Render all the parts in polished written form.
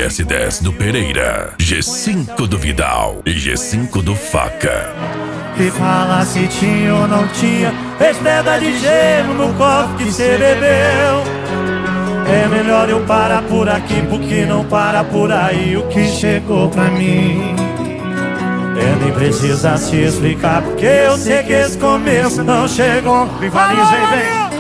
RS10 do Pereira, G5 do Vidal e G5 do Faca. E fala se tinha ou não tinha pedra de gelo no copo que cê bebeu. É melhor eu parar por aqui, porque não para por aí o que chegou pra mim. Nem precisa se explicar, porque eu sei que esse começo não chegou. Rivaliza aí, vem.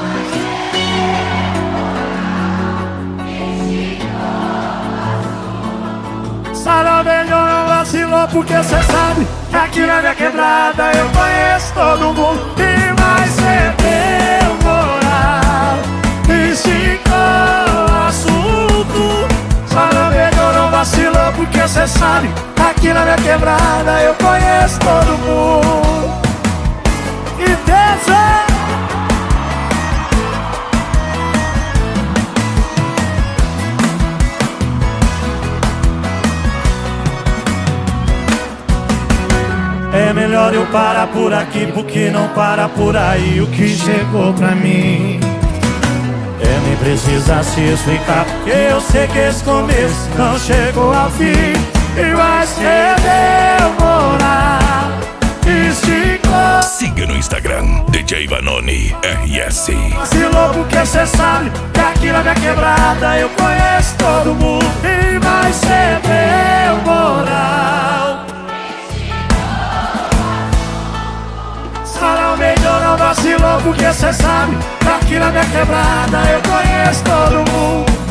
Sarau melhor não vacilou, porque cê sabe que aqui na minha quebrada eu conheço todo mundo. E mais cê deu moral, esticou o assunto. Sarau melhor não vacilou, porque cê sabe que aqui na minha quebrada eu conheço todo mundo. E dança! É melhor eu parar por aqui, porque não para por aí o que chegou pra mim. Nem precisa se explicar, porque eu sei que esse começo não chegou ao fim. E vai ser demorar, esticou. Siga no Instagram, DJ Vanoni RS. Vacilou porque cê sabe que aqui na minha quebrada eu conheço todo mundo. E vai ser demorar. Sarau melhor não vacilou, porque cê sabe que aqui na minha quebrada eu conheço todo mundo.